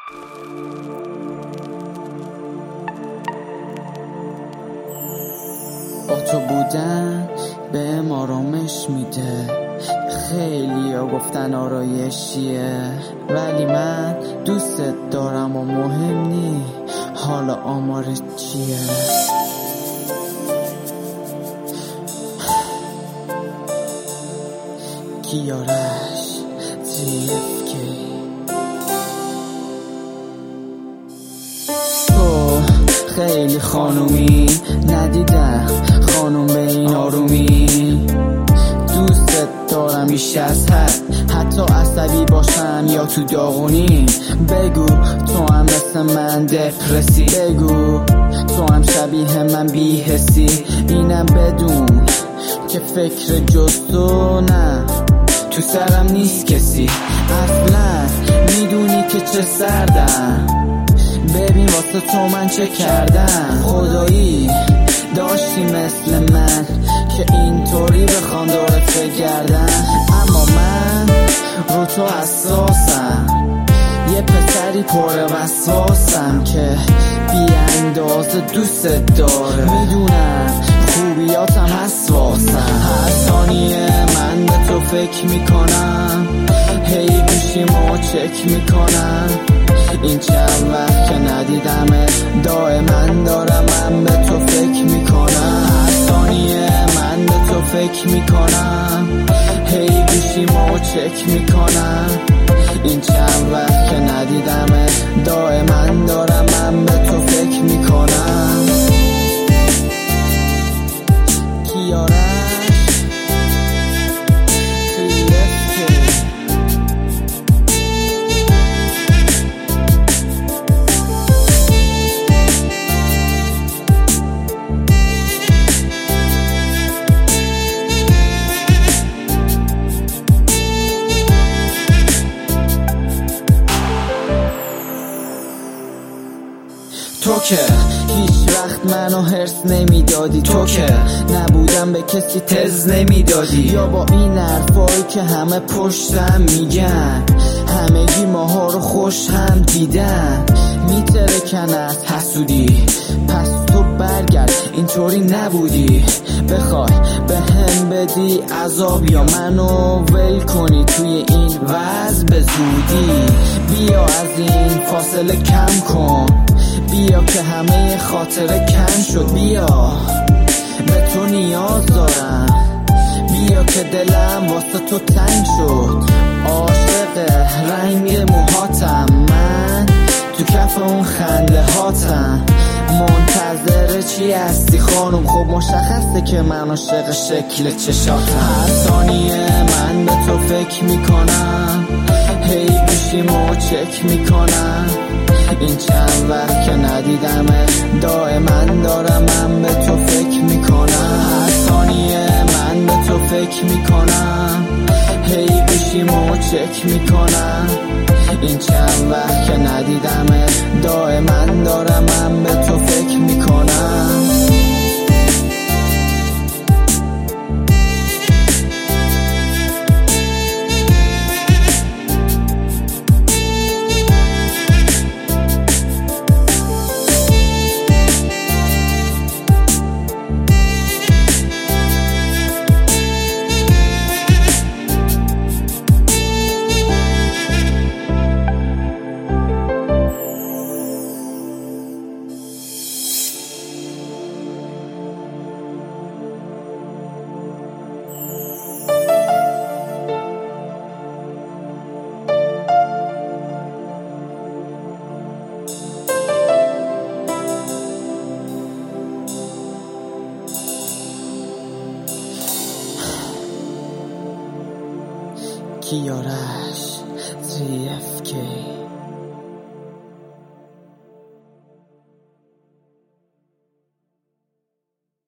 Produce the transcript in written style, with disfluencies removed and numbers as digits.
با تو بودن به آرامش میده. خیلی ها گفتن آرایشیه، ولی من دوستت دارم و مهم نی حالا آمارت چیه. کیارش TFK. تو خیلی خانومی، ندیدم خانوم به این آرومی. دوستت دارم بیش از حد، حتی عصبی باشم یا تو داغونی. بگو تو هم مثل من دپرسی، بگو تو هم شبیه من بی‌حسی. اینم بدون که فکر جز تو نه تو سرم نیست کسی. اصلا میدونی که چه سردم، ببین واسه تو من چه کردم. خدایی داشتی مثل من که اینطوری بخوام دورت بگردم، اما من رو تو حساسم. یه پسری پر وسواسم که بی اندازه دوست داره. میدونم خوبیاتم حساسم، هر ثانیه من به تو فکر میکنم. هی گوشیمو چک میکنم، این چند وقت که ندیدمه دائما دارم من به تو فکر میکنم. هر ثانیه من به تو فکر میکنم، هی گوشیمو چک میکنم. این چند وقت که ندیدمه دائما دارم من به تو فکر میکنم. کیارش تو که هیچ وقت منو هرس نمیدادی، تو که نبودم به کسی تز نمیدادی. یا با این حرفایی که همه پشتم میگن، همگی ماها رو خوش هم دیدن. میترکن از حسودی، پس تو برگرد اینطوری نبودی. بخوای به هم بدی عذاب یا منو ول کنی توی این وضع به زودی. بیا از این فاصله کم کن، بیا که همه خاطره کم شد. بیا به تو نیاز دارم، بیا که دلم واسه تو تنگ شد. عاشق رنگ موهاتم من، تو کف اون خنده هاتم. منتظر چی هستی خانم؟ خب مشخصه که من عاشق شکل چشاتم. هر ثانیه من به تو فکر میکنم، هی گوشیمو چک میکنم. این چند وقت که ندیدمه دائما دارم من به تو فکر میکنم. هر ثانیه من به تو فکر میکنم، هی گوشیمو چک میکنم. این چند وقت که ندیدمه دائما دارم من به تو فکر میکنم. کیارش TFK.